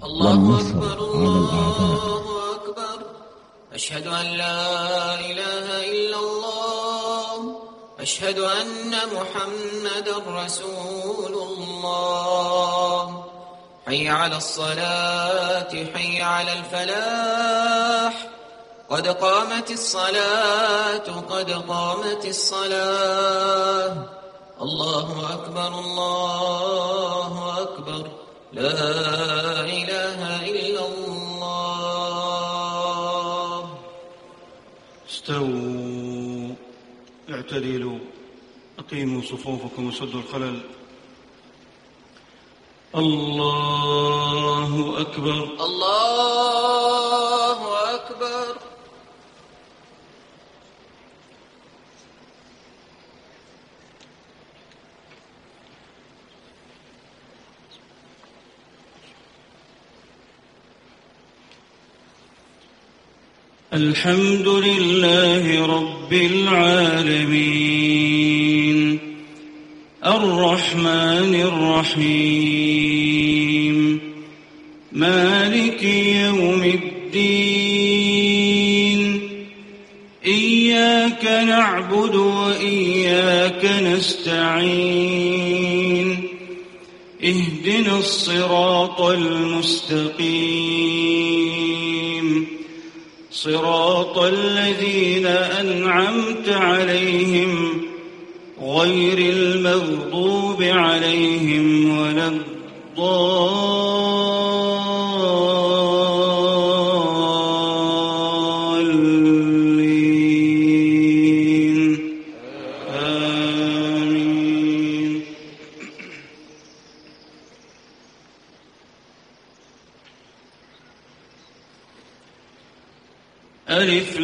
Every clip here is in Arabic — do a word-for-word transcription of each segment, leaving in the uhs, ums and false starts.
والنصر على الأعداء. الله أكبر. أشهد أن لا إله إلا الله. أشهد أن محمدا رسول الله. حي على الصلاة، حي على الفلاح، قد قامت الصلاة، قد قامت الصلاة. الله أكبر، الله أكبر، لا إله إلا الله. استووا، اعتدلوا، أقيموا صفوفكم وسدوا الخلل. الله أكبر، الله أكبر. الحمد لله رب العالمين، الرحمن الرحيم، مالك يوم الدين. إياك نعبد وإياك نستعين. اهدنا الصراط المستقيم، صراط الذين أنعمت عليهم غير المغضوب عليهم ولا الضالين. آمين. ألف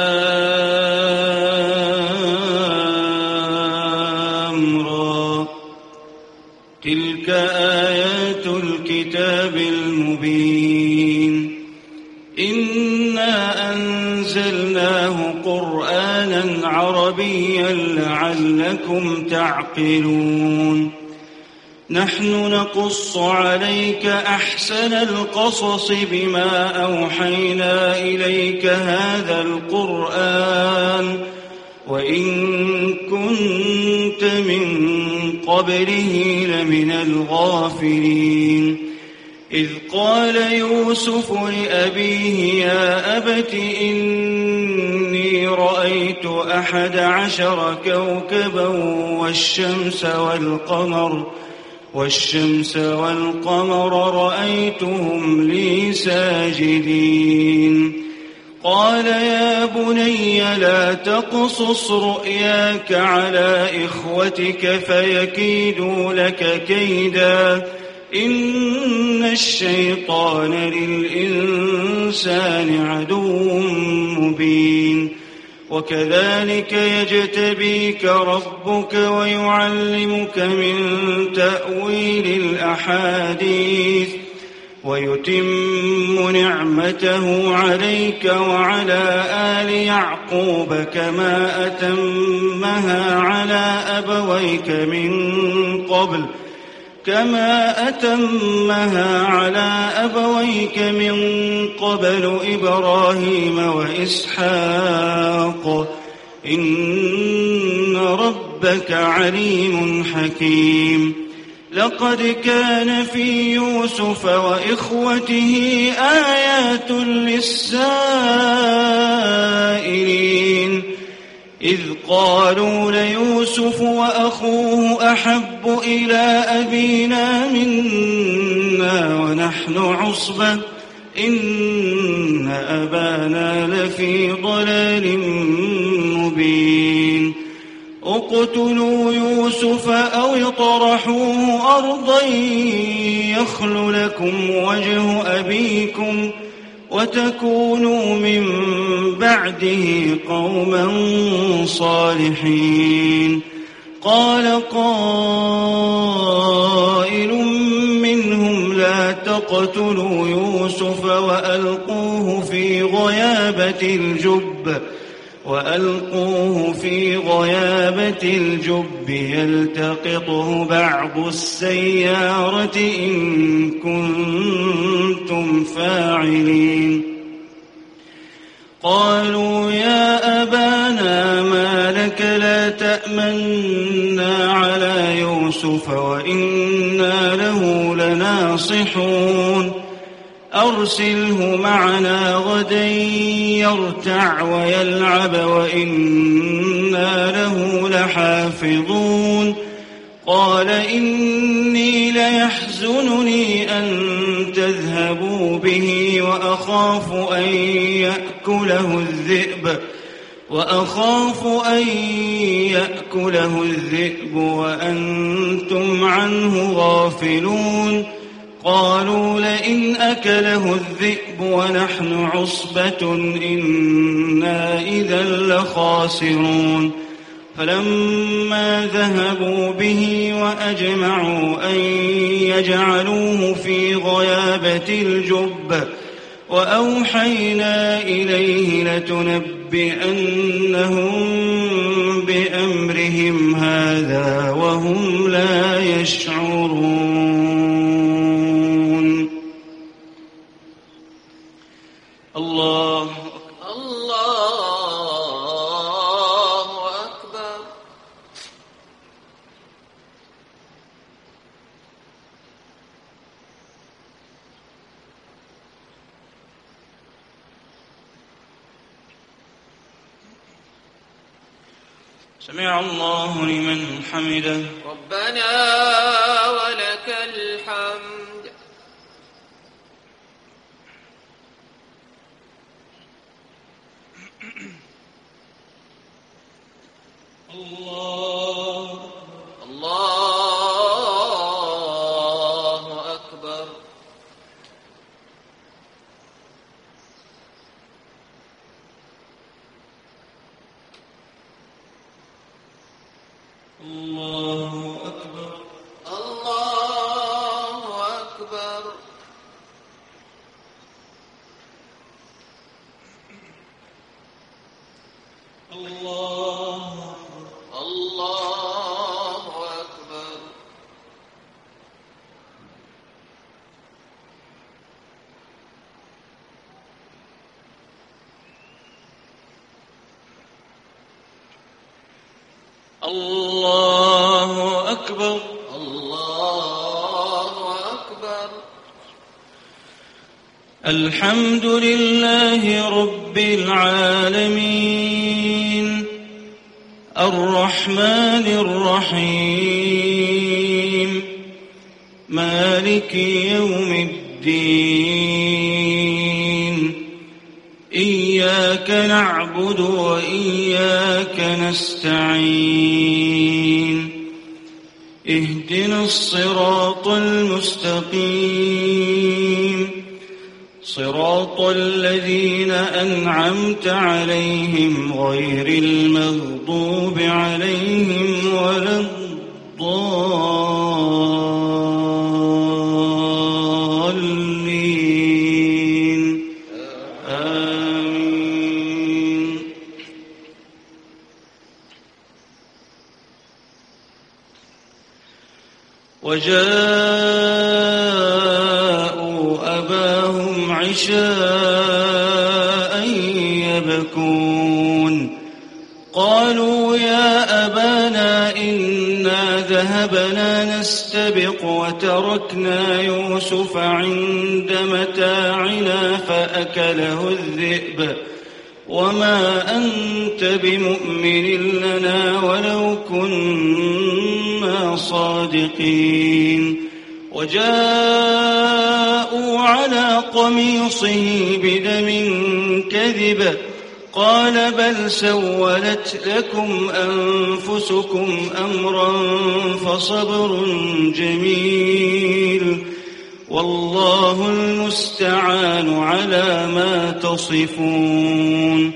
لام را، تلك آيات الكتاب المبين. إنا أنزلناه قرآنا عربيا لعلكم تعقلون. نحن نقص عليك أحسن القصص بما أوحينا إليك هذا القرآن وإن كنت من قبله لمن الغافلين. إذ قال يوسف لأبيه يا أبت إني رأيت أحد عشر كوكبا والشمس والقمر والشمس والقمر رأيتهم لي ساجدين. قال يا بني لا تقصص رؤياك على إخوتك فيكيدوا لك كيدا إن الشيطان للإنسان عدو مبين. وكذلك يجتبيك ربك ويعلمك من تأويل الأحاديث ويتم نعمته عليك وعلى آل يعقوب كما أتمها على أبويك من قبل كما أتمها على أبويك من قبل إبراهيم وإسحاق إن ربك عليم حكيم. لقد كان في يوسف وإخوته آيات للسائلين إذ قالوا ليوسف وأخوه أحب إلى أبينا منا ونحن عصبة إن أبانا لفي ضلال مبين. اقتلوا يوسف أو اطرحوه أرضا يخل لكم وجه أبيكم وتكونوا من بعده قوما صالحين. قال قائل منهم لا تقتلوا يوسف وألقوه في غيابة الجب وألقوه في غيابة الجب يلتقطه بعض السيارة إن كنتم فاعلين قالوا يا أبانا ما لك لا تأمنا على يوسف وإنا له لناصحون أرسله معنا غدا يرتع ويلعب وإنا له لحافظون قال إني ليحزنني أن تذهبوا به وأخاف أن يأكله الذئب وأخاف أن يأكله الذئب وأنتم عنه غافلون قالوا لئن أكله الذئب ونحن عصبة إنا إذا لخاسرون فلما ذهبوا به وأجمعوا أن يجعلوه في غيابة الجب وأوحينا إليه لتنبئنهم بأمرهم هذا وهم لا يشعرون. الله الله أكبر. سمع الله لمن حمده ربنا ولك الحمد. الله الله أكبر. الله أكبر. الله أكبر. الله الله أكبر. الله أكبر. الله أكبر. الحمد لله رب العالمين الرحمن الرحيم مالك يوم الدين إياك نعبد وإياك نستعين اهدنا الصراط المستقيم صراط الذين أنعمت عليهم غير المغضوب عليهم ولا الضالين آمين. وجاءوا أباهم عشاء يبكون قالوا يا أبانا إنا ذهبنا نستبق وتركنا يوسف عند متاعنا فأكله الذئب وما أنت بمؤمن لنا ولو كنا صادقين وجاءوا على قميصه بدم كذب قال بل سولت لكم أنفسكم أمرا فصبر جميل والله المستعان على ما تصفون.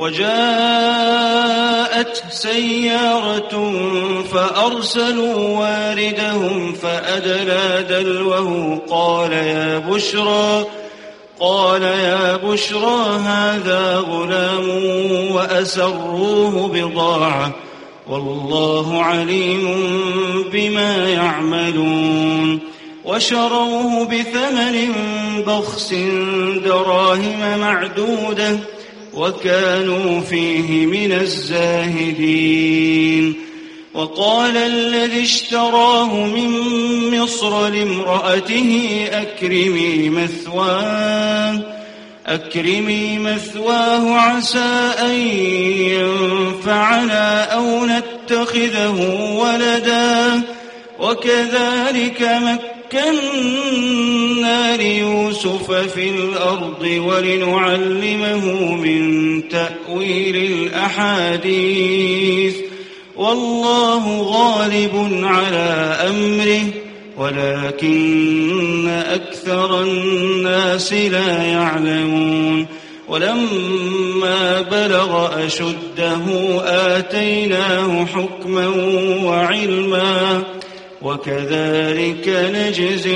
وجاءت سيارة فأرسلوا واردهم فأدلى دلوه قال يا بشرى قال يا بشرى هذا غلام وأسروه بضاعة والله عليم بما يعملون وشروه بثمن بخس دراهم معدودة وكانوا فيه من الزاهدين. وقال الذي اشتراه من مصر لامرأته أكرمي مثواه أكرمي مثواه عسى أن ينفعنا أو نتخذه ولدا وكذلك مكنا ليوسف في الأرض ولنعلمه من تأويل الأحاديث والله غالب على أمره ولكن أكثر الناس لا يعلمون. ولما بلغ أشده آتيناه حكما وعلما وكذلك نجزي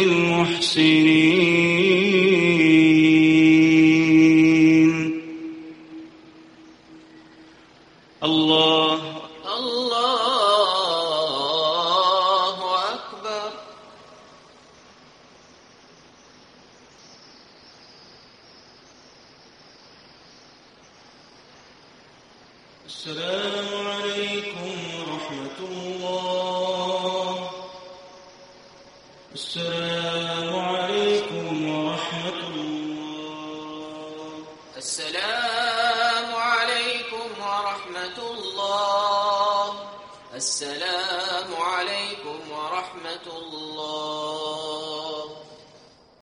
المحسنين. الله الله أكبر. السلام عليكم ورحمة الله. السلام عليكم ورحمة الله. السلام عليكم ورحمة الله. السلام عليكم